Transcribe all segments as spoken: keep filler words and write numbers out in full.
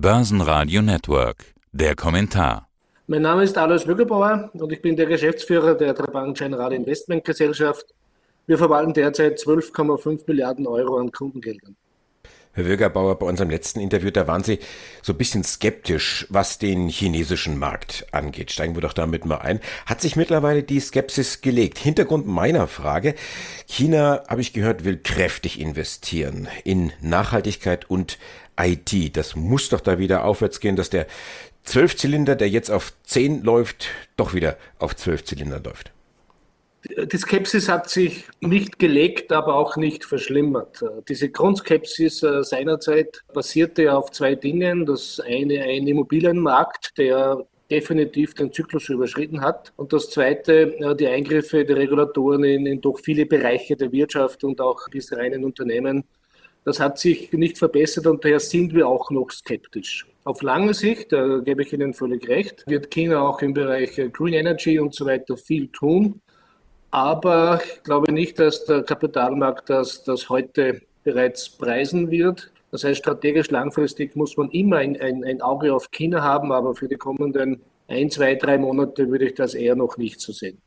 Börsenradio Network. Der Kommentar. Mein Name ist Alois Wögerbauer und ich bin der Geschäftsführer der Trabant General Investment Gesellschaft. Wir verwalten derzeit zwölf Komma fünf Milliarden Euro an Kundengeldern. Herr Wögerbauer, bei unserem letzten Interview, da waren Sie so ein bisschen skeptisch, was den chinesischen Markt angeht. Steigen wir doch damit mal ein. Hat sich mittlerweile die Skepsis gelegt? Hintergrund meiner Frage: China, habe ich gehört, will kräftig investieren in Nachhaltigkeit und I T. Das muss doch da wieder aufwärts gehen, dass der Zwölfzylinder, der jetzt auf zehn läuft, doch wieder auf zwölf Zylinder läuft. Die Skepsis hat sich nicht gelegt, aber auch nicht verschlimmert. Diese Grundskepsis seinerzeit basierte ja auf zwei Dingen. Das eine, ein Immobilienmarkt, der definitiv den Zyklus überschritten hat. Und das zweite, die Eingriffe der Regulatoren in, in doch viele Bereiche der Wirtschaft und auch bis rein in Unternehmen. Das hat sich nicht verbessert und daher sind wir auch noch skeptisch. Auf lange Sicht, da gebe ich Ihnen völlig recht, wird China auch im Bereich Green Energy und so weiter viel tun. Aber ich glaube nicht, dass der Kapitalmarkt das, das heute bereits preisen wird. Das heißt, strategisch langfristig muss man immer ein, ein, ein Auge auf China haben, aber für die kommenden ein, zwei, drei Monate würde ich das eher noch nicht so sehen.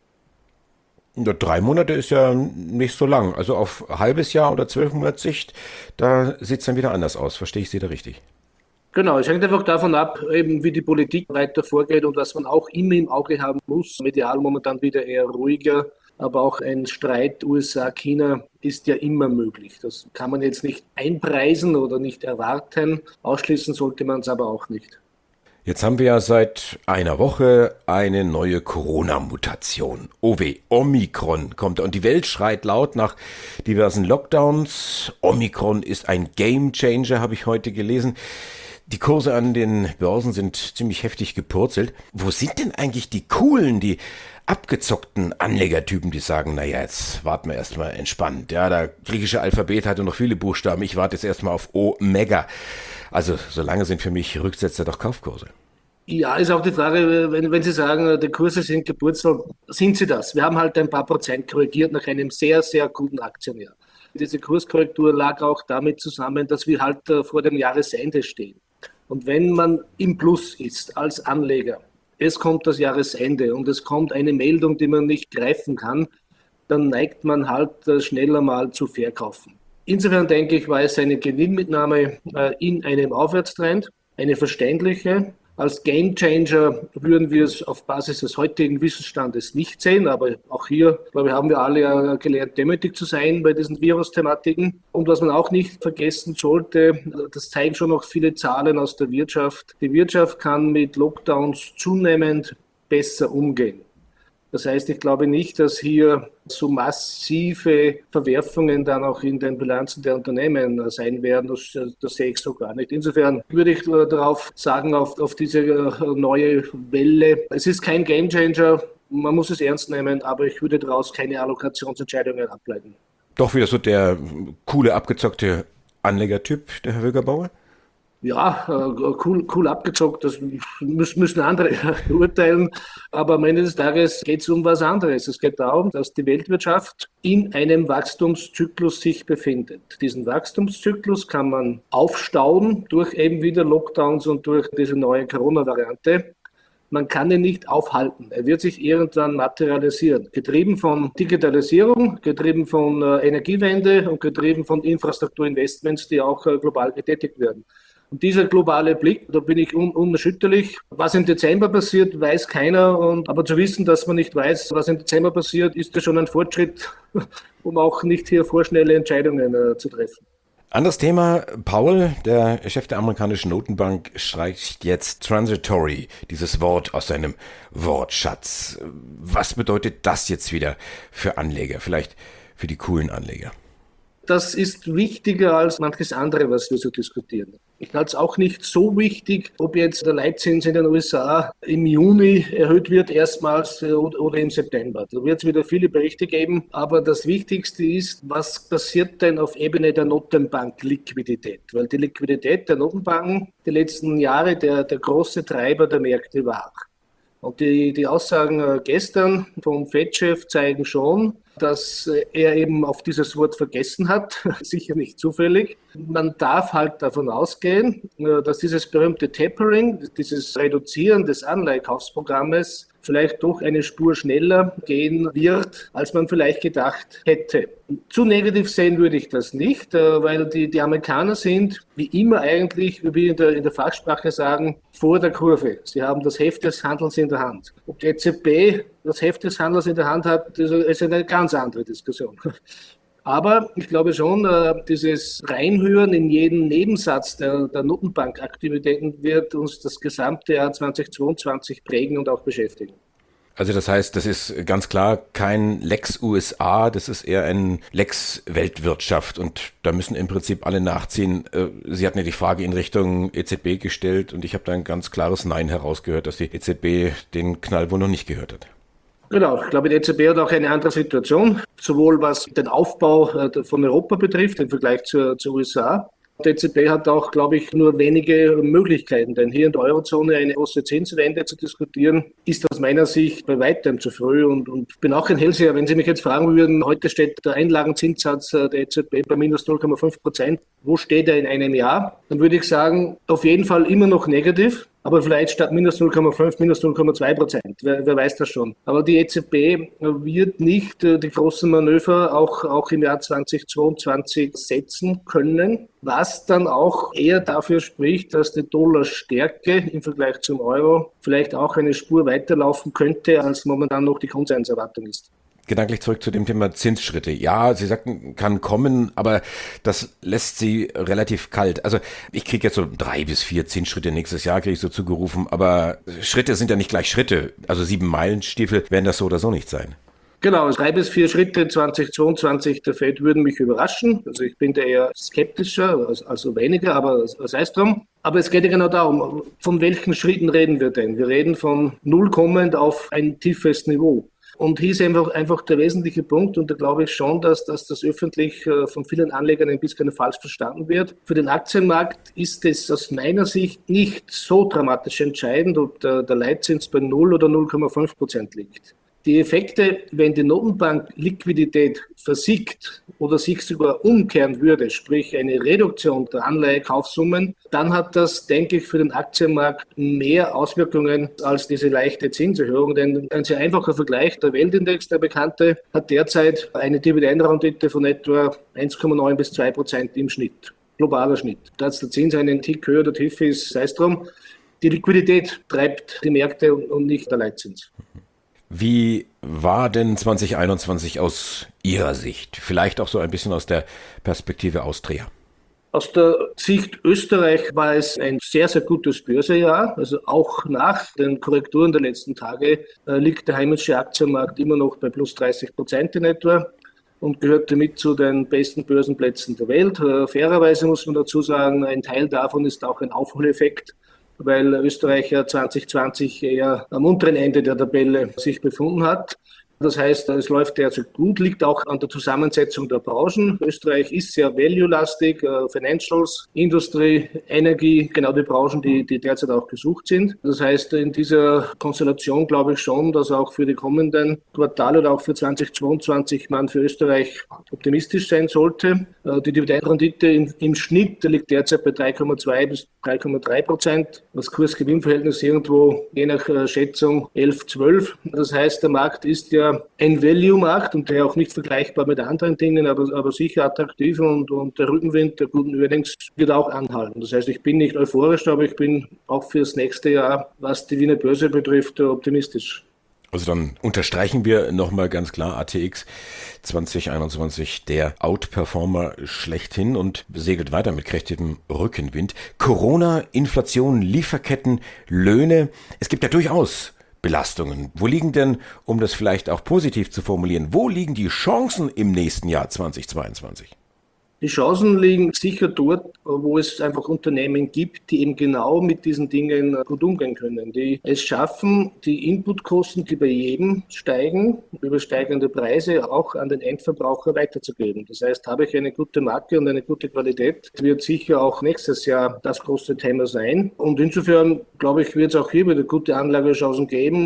Ja, drei Monate ist ja nicht so lang. Also auf ein halbes Jahr oder zwölf Monate Sicht, da sieht es dann wieder anders aus. Verstehe ich Sie da richtig? Genau, es hängt einfach davon ab, eben wie die Politik weiter vorgeht und was man auch immer im Auge haben muss. Medial momentan wieder eher ruhiger. Aber auch ein Streit U S A China ist ja immer möglich. Das kann man jetzt nicht einpreisen oder nicht erwarten. Ausschließen sollte man es aber auch nicht. Jetzt haben wir ja seit einer Woche eine neue Corona-Mutation. Oh weh, Omikron kommt und die Welt schreit laut nach diversen Lockdowns. Omikron ist ein Gamechanger, habe ich heute gelesen. Die Kurse an den Börsen sind ziemlich heftig gepurzelt. Wo sind denn eigentlich die coolen, die abgezockten Anlegertypen, die sagen, naja, jetzt warten wir erstmal entspannt. Ja, das griechische Alphabet hatte noch viele Buchstaben. Ich warte jetzt erstmal auf Omega. Also, solange sind für mich Rücksetzer doch Kaufkurse. Ja, ist auch die Frage, wenn, wenn Sie sagen, die Kurse sind gepurzelt, sind sie das? Wir haben halt ein paar Prozent korrigiert nach einem sehr, sehr guten Aktionär. Diese Kurskorrektur lag auch damit zusammen, dass wir halt vor dem Jahresende stehen. Und wenn man im Plus ist als Anleger, es kommt das Jahresende und es kommt eine Meldung, die man nicht greifen kann, dann neigt man halt schneller mal zu verkaufen. Insofern denke ich, war es eine Gewinnmitnahme in einem Aufwärtstrend, eine verständliche. Als Gamechanger würden wir es auf Basis des heutigen Wissensstandes nicht sehen, aber auch hier, glaube ich, haben wir alle ja gelernt, demütig zu sein bei diesen Virus-Thematiken. Und was man auch nicht vergessen sollte, das zeigen schon noch viele Zahlen aus der Wirtschaft. Die Wirtschaft kann mit Lockdowns zunehmend besser umgehen. Das heißt, ich glaube nicht, dass hier so massive Verwerfungen dann auch in den Bilanzen der Unternehmen sein werden. Das, das sehe ich so gar nicht. Insofern würde ich darauf sagen, auf, auf diese neue Welle. Es ist kein Gamechanger, man muss es ernst nehmen, aber ich würde daraus keine Allokationsentscheidungen ableiten. Doch wieder so der coole, abgezockte Anlegertyp, der Herr Wögerbauer? Ja, cool, cool abgezockt, das müssen andere beurteilen. Aber am Ende des Tages geht es um was anderes. Es geht darum, dass die Weltwirtschaft in einem Wachstumszyklus sich befindet. Diesen Wachstumszyklus kann man aufstauen durch eben wieder Lockdowns und durch diese neue Corona-Variante. Man kann ihn nicht aufhalten. Er wird sich irgendwann materialisieren. Getrieben von Digitalisierung, getrieben von Energiewende und getrieben von Infrastrukturinvestments, die auch global getätigt werden. Und dieser globale Blick, da bin ich un- unerschütterlich. Was im Dezember passiert, weiß keiner. Und, aber zu wissen, dass man nicht weiß, was im Dezember passiert, ist ja schon ein Fortschritt, um auch nicht hier vorschnelle Entscheidungen äh, zu treffen. Anderes Thema. Powell, der Chef der amerikanischen Notenbank, streicht jetzt transitory, dieses Wort aus seinem Wortschatz. Was bedeutet das jetzt wieder für Anleger, vielleicht für die coolen Anleger? Das ist wichtiger als manches andere, was wir so diskutieren. Ich halte es auch nicht so wichtig, ob jetzt der Leitzins in den U S A im Juni erhöht wird erstmals oder im September. Da wird es wieder viele Berichte geben. Aber das Wichtigste ist, was passiert denn auf Ebene der Notenbank-Liquidität? Weil die Liquidität der Notenbanken die letzten Jahre der, der große Treiber der Märkte war. Und die, die Aussagen gestern vom Fed-Chef zeigen schon, dass er eben auf dieses Wort vergessen hat, sicher nicht zufällig. Man darf halt davon ausgehen, dass dieses berühmte Tapering, dieses Reduzieren des Anleihekaufsprogrammes vielleicht doch eine Spur schneller gehen wird, als man vielleicht gedacht hätte. Zu negativ sehen würde ich das nicht, weil die, die Amerikaner sind, wie immer eigentlich, wie wir in der, in der Fachsprache sagen, vor der Kurve. Sie haben das Heft des Handelns in der Hand. Ob die E Z B das Heft des Handels in der Hand hat, ist eine ganz andere Diskussion. Aber ich glaube schon, dieses Reinhören in jeden Nebensatz der, der Notenbankaktivitäten wird uns das gesamte Jahr zweitausendzweiundzwanzig prägen und auch beschäftigen. Also das heißt, das ist ganz klar kein Lex U S A, das ist eher ein Lex Weltwirtschaft und da müssen im Prinzip alle nachziehen. Sie hatten ja die Frage in Richtung E Z B gestellt und ich habe da ein ganz klares Nein herausgehört, dass die E Z B den Knall wohl noch nicht gehört hat. Genau, ich glaube, die E Z B hat auch eine andere Situation, sowohl was den Aufbau von Europa betrifft im Vergleich zur, zur U S A. Die E Z B hat auch, glaube ich, nur wenige Möglichkeiten, denn hier in der Eurozone eine große Zinswende zu diskutieren, ist aus meiner Sicht bei weitem zu früh und, und ich bin auch ein Hellseher. Wenn Sie mich jetzt fragen würden, heute steht der Einlagenzinssatz der E Z B bei minus null Komma fünf Prozent, wo steht er in einem Jahr? Dann würde ich sagen, auf jeden Fall immer noch negativ. Aber vielleicht statt minus null Komma fünf, minus null Komma zwei Prozent. Wer, wer weiß das schon. Aber die E Z B wird nicht äh, die großen Manöver auch, auch im Jahr zweitausendzweiundzwanzig setzen können, was dann auch eher dafür spricht, dass die Dollarstärke im Vergleich zum Euro vielleicht auch eine Spur weiterlaufen könnte, als momentan noch die Konsenserwartung ist. Gedanklich zurück zu dem Thema Zinsschritte. Ja, Sie sagten, kann kommen, aber das lässt Sie relativ kalt. Also ich kriege jetzt so drei bis vier Zinsschritte nächstes Jahr, kriege ich so zugerufen, aber Schritte sind ja nicht gleich Schritte. Also sieben Meilenstiefel werden das so oder so nicht sein. Genau, drei bis vier Schritte zweitausendzweiundzwanzig der Fed würden mich überraschen. Also ich bin da eher skeptischer, also weniger, aber sei es drum. Aber es geht ja genau darum, von welchen Schritten reden wir denn? Wir reden von null kommend auf ein tiefes Niveau. Und hier ist einfach, einfach der wesentliche Punkt, und da glaube ich schon, dass, dass das öffentlich äh, von vielen Anlegern ein bisschen falsch verstanden wird. Für den Aktienmarkt ist es aus meiner Sicht nicht so dramatisch entscheidend, ob der, der Leitzins bei null oder null Komma fünf Prozent liegt. Die Effekte, wenn die Notenbank Liquidität versiegt oder sich sogar umkehren würde, sprich eine Reduktion der Anleihekaufsummen, dann hat das, denke ich, für den Aktienmarkt mehr Auswirkungen als diese leichte Zinserhöhung. Denn ein sehr einfacher Vergleich, der Weltindex, der bekannte, hat derzeit eine Dividendenrendite von etwa eins Komma neun bis zwei Prozent im Schnitt, globaler Schnitt. Da jetzt der Zins einen Tick höher oder tiefer ist, sei es drum. Die Liquidität treibt die Märkte und nicht der Leitzins. Wie war denn zwanzig einundzwanzig aus Ihrer Sicht? Vielleicht auch so ein bisschen aus der Perspektive Austria. Aus der Sicht Österreich war es ein sehr, sehr gutes Börsejahr. Also auch nach den Korrekturen der letzten Tage äh, liegt der heimische Aktienmarkt immer noch bei plus dreißig Prozent in etwa und gehört damit zu den besten Börsenplätzen der Welt. Äh, fairerweise muss man dazu sagen, ein Teil davon ist auch ein Aufholeffekt, weil Österreich ja zwanzig zwanzig eher am unteren Ende der Tabelle sich befunden hat. Das heißt, es läuft derzeit gut, liegt auch an der Zusammensetzung der Branchen. Österreich ist sehr value-lastig, äh, Financials, Industrie, Energie, genau die Branchen, die, die derzeit auch gesucht sind. Das heißt, in dieser Konstellation glaube ich schon, dass auch für die kommenden Quartale oder auch für zweitausendzweiundzwanzig man für Österreich optimistisch sein sollte. Äh, die Dividendenrendite im, im Schnitt liegt derzeit bei drei Komma zwei bis drei Komma drei Prozent. Das Kurs-Gewinn-Verhältnis irgendwo je nach äh, Schätzung elf, zwölf. Das heißt, der Markt ist ja ein Value-Markt und der auch nicht vergleichbar mit anderen Dingen, aber, aber sicher attraktiv und, und der Rückenwind der guten Earnings wird auch anhalten. Das heißt, ich bin nicht euphorisch, aber ich bin auch fürs nächste Jahr, was die Wiener Börse betrifft, optimistisch. Also dann unterstreichen wir nochmal ganz klar A T X zwanzig einundzwanzig, der Outperformer schlechthin und segelt weiter mit kräftigem Rückenwind. Corona, Inflation, Lieferketten, Löhne, es gibt ja durchaus Belastungen. Wo liegen denn, um das vielleicht auch positiv zu formulieren, wo liegen die Chancen im nächsten Jahr zweitausendzweiundzwanzig? Die Chancen liegen sicher dort, wo es einfach Unternehmen gibt, die eben genau mit diesen Dingen gut umgehen können, die es schaffen, die Inputkosten, die bei jedem steigen, über steigende Preise auch an den Endverbraucher weiterzugeben. Das heißt, habe ich eine gute Marke und eine gute Qualität, wird sicher auch nächstes Jahr das große Thema sein. Und insofern, glaube ich, wird es auch hier wieder gute Anlagechancen geben.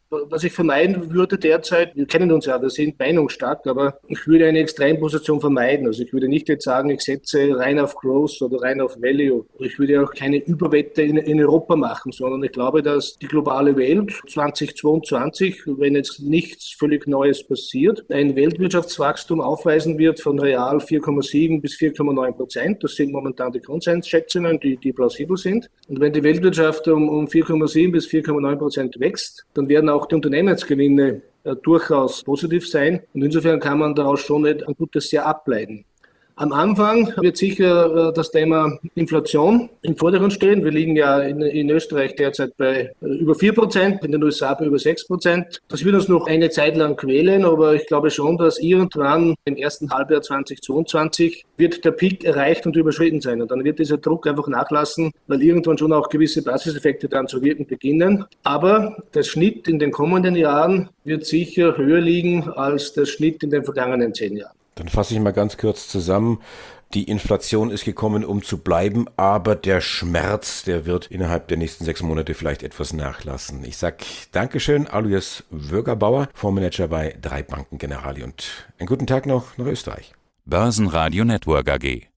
Was ich vermeiden würde derzeit, wir kennen uns ja, wir sind meinungsstark, aber ich würde eine Extremposition vermeiden. Also ich würde nicht jetzt sagen, ich setze rein auf Growth oder rein auf Value. Ich würde auch keine Überwette in, in Europa machen, sondern ich glaube, dass die globale Welt zweitausendzweiundzwanzig, wenn jetzt nichts völlig Neues passiert, ein Weltwirtschaftswachstum aufweisen wird von real vier Komma sieben bis vier Komma neun Prozent. Das sind momentan die Konsensschätzungen, die, die plausibel sind. Und wenn die Weltwirtschaft um, um vier Komma sieben bis vier Komma neun Prozent wächst, dann werden auch die Unternehmensgewinne äh, durchaus positiv sein. Und insofern kann man daraus schon ein gutes Jahr ableiten. Am Anfang wird sicher äh, das Thema Inflation im Vordergrund stehen. Wir liegen ja in, in Österreich derzeit bei äh, über vier Prozent, in den U S A bei über sechs Prozent. Das wird uns noch eine Zeit lang quälen, aber ich glaube schon, dass irgendwann im ersten Halbjahr zweitausendzweiundzwanzig wird der Peak erreicht und überschritten sein. Und dann wird dieser Druck einfach nachlassen, weil irgendwann schon auch gewisse Basiseffekte dann zu wirken beginnen. Aber der Schnitt in den kommenden Jahren wird sicher höher liegen als der Schnitt in den vergangenen zehn Jahren. Dann fasse ich mal ganz kurz zusammen. Die Inflation ist gekommen, um zu bleiben, aber der Schmerz, der wird innerhalb der nächsten sechs Monate vielleicht etwas nachlassen. Ich sag Dankeschön, Alois Wögerbauer, Fondsmanager bei drei Banken Generali, und einen guten Tag noch nach Österreich. Börsenradio Network A G.